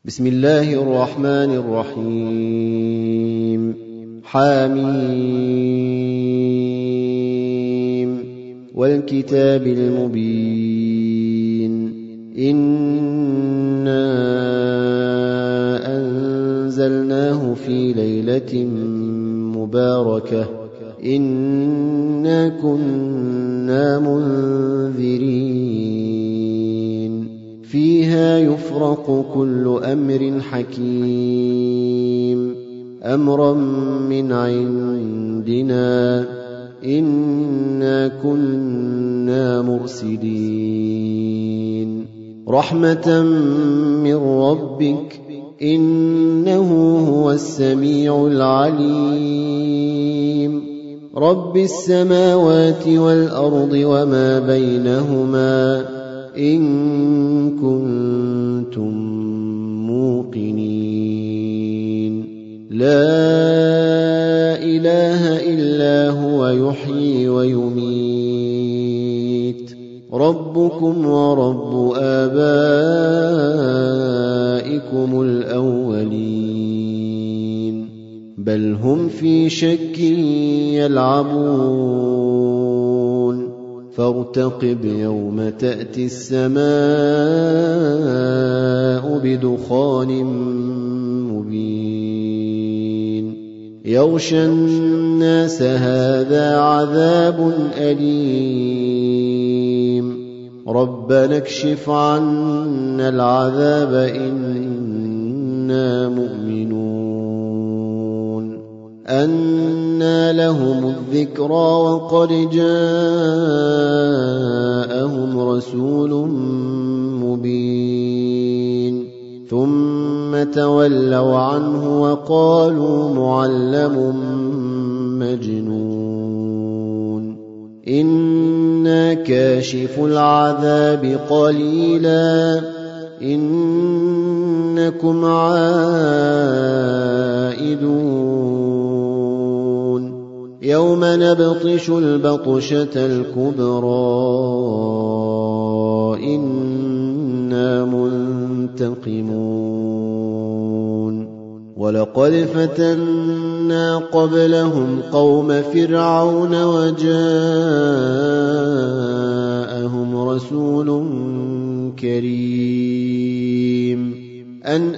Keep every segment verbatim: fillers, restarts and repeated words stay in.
بسم الله الرحمن الرحيم. حميم والكتاب المبين. إنا أنزلناه في ليلة مباركة إنا كنا منذرين فيها يفرق كل أمر حكيم أمرا من عندنا إنا كنا مرسلين رحمة من ربك إنه هو السميع العليم رب السماوات والأرض وما بينهما إن كنتم موقنين لا إله إلا هو يحيي ويميت ربكم ورب آبائكم الأولين بل هم في شك يلعبون فارتقب يوم تأتي السماء بدخان مبين يغشى الناس هذا عذاب أليم ربنا اكشف عنا العذاب إنا مؤمنون أنى لهم الذكرى وقد جاءهم رسول مبين ثم تولوا عنه وقالوا معلم مجنون إنا كاشف العذاب قليلا إنكم عائدون يوم نبطش البطشة الكبرى إنا منتقمون ولقد فتنا قبلهم قوم فرعون وجاءهم رسول كريم أن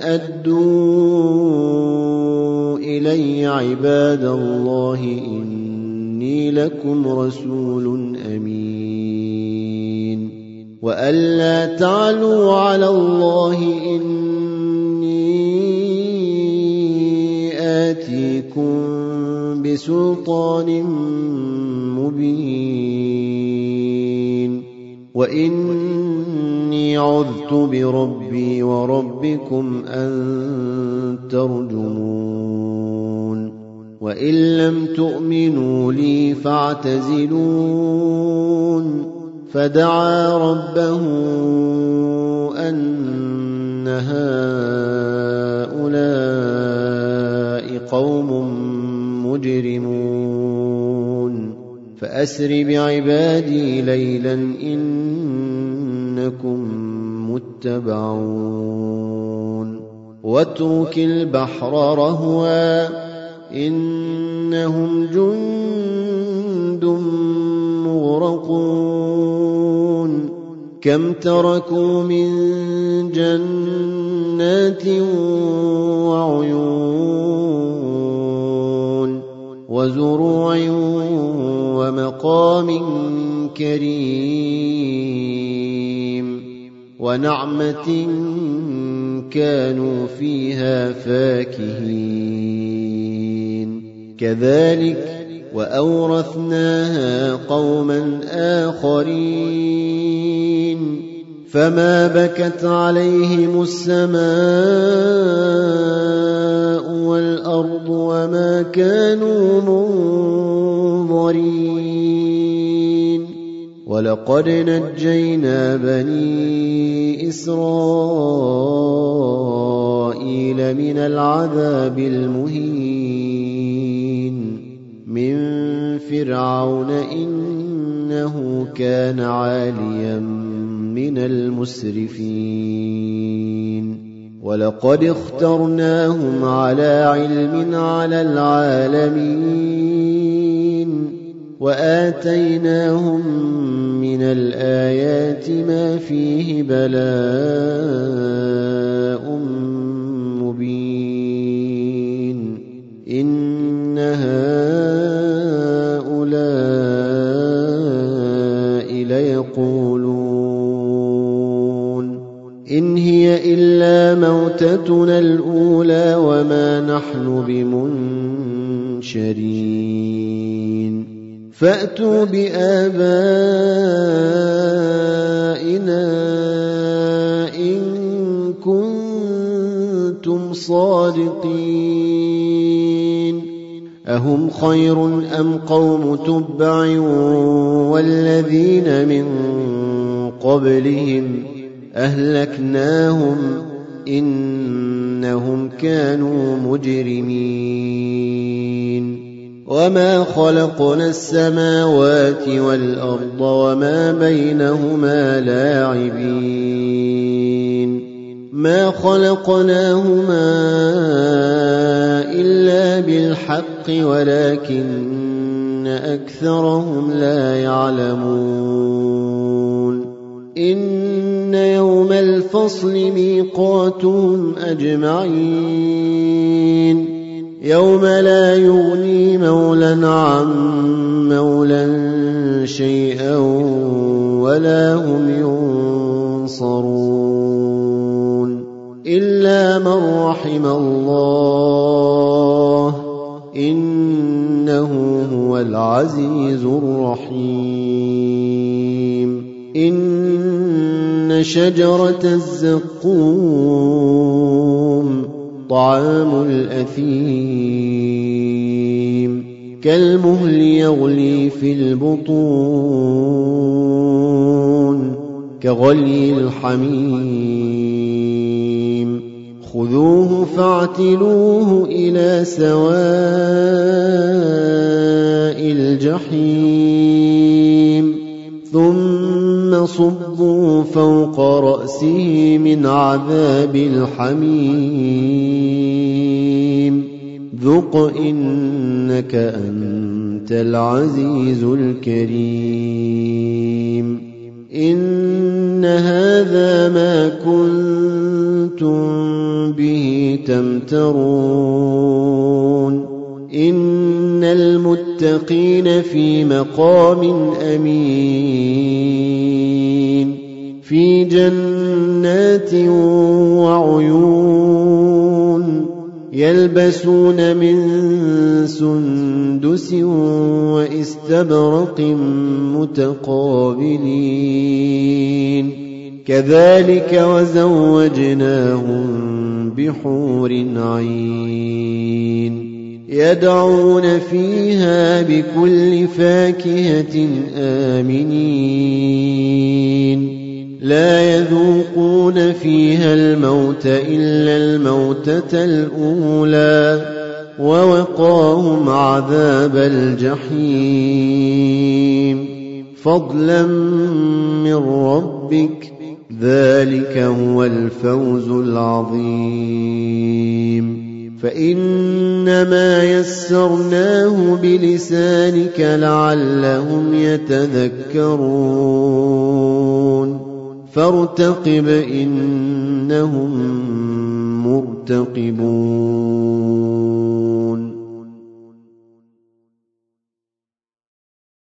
أدوا إلي عباد الله إني لكم رسول أمين وأن لا تعلوا على الله إني آتيكم بسلطان مبين وإني عذت بربي وربكم أن ترجمون وإن لم تؤمنوا لي فاعتزلون فدعا ربه أن هؤلاء قوم مجرمون فأسر بعبادي ليلا إنكم متبعون واترك البحر رهوا إنهم جند مغرقون كم تركوا من جنات وعيون وزروع ومقام كريم ونعمة كانوا فيها فاكهين كذلك وأورثناها قوما آخرين فما بكت عليهم السماء والأرض وما كانوا منظرين ولقد نجينا بني إسرائيل من العذاب المهين من فرعون إنه كان عاليا من المسرفين ولقد اخترناهم على علم على العالمين وآتيناهم من الآيات ما فيه بلاء مبين إن هؤلاء ليقولون إن هي إلا موتتنا الأولى وما نحن بمنشرين فأتوا بآبائنا إن كنتم صادقين أهم خير أم قوم تبع والذين من قبلهم أهلكناهم إنهم كانوا مجرمين وما خلقنا السماوات والأرض وما بينهما لاعبين ما خلقناهما إلا بالحق ولكن أكثرهم لا يعلمون إن يوم الفصل ميقاتهم أجمعين يوم لا يغني مولى عن مولى شيئا ولا هم ينصرون إلا من رحم الله إنه هو العزيز الرحيم إن شجرة الزقوم طعام الأثيم كالمهل يغلي في البطون كغلي الحميم خذوه فاعتلوه إلى سواء الجحيم ثم صبوا فوق رأسه من عذاب الحميم ذق إنك أنت العزيز الكريم إن هذا ما كنتم به تمترون إن المتقين في مقام أمين في جنات وعيون يلبسون من سندس واستبرق متقابلين كذلك وزوجناهم بحور عين يدعون فيها بكل فاكهة آمنين لا يذوقون فيها الموت إلا الموتة الأولى ووقاهم عذاب الجحيم فضلا من ربك ذلك هو الفوز العظيم فإنما يسرناه بلسانك لعلهم يتذكرون فارتقب إنهم مرتقبون